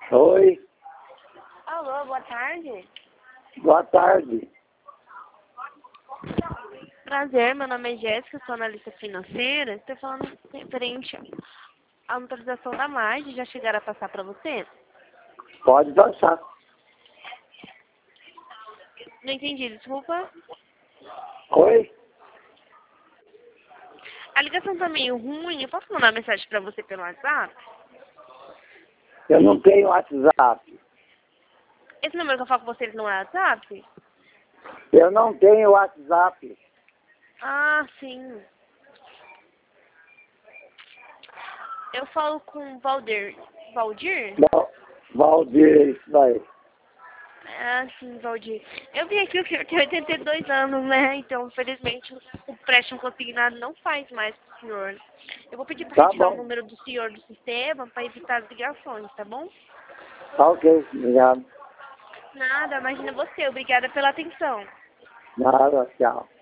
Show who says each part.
Speaker 1: Oi,
Speaker 2: Alô, boa tarde.
Speaker 1: boa tarde.
Speaker 2: Prazer, meu nome é Jéssica, sou analista financeira. Estou falando referente à autorização da margem. Já chegaram a passar para você?
Speaker 1: Pode passar.
Speaker 2: Não entendi, desculpa.
Speaker 1: Oi,
Speaker 2: A ligação tá meio ruim. Eu posso mandar mensagem para você pelo WhatsApp?
Speaker 1: eu não tenho WhatsApp.
Speaker 2: Esse número que eu falo com vocês não é WhatsApp?
Speaker 1: Eu não tenho WhatsApp.
Speaker 2: Ah, sim. Eu falo com o Valdir. Valdir?
Speaker 1: Valdir, isso daí.
Speaker 2: Ah, sim, Valdir. Eu vi aqui que o senhor tem 82 anos, né? Então, infelizmente, o empréstimo consignado não faz mais pro senhor. Eu vou pedir para
Speaker 1: Tá
Speaker 2: retirar o
Speaker 1: bom.
Speaker 2: número do senhor do sistema para evitar as ligações, tá bom?
Speaker 1: Tá ok, obrigado.
Speaker 2: Nada, imagina você. Obrigada pela atenção.
Speaker 1: Nada, tchau.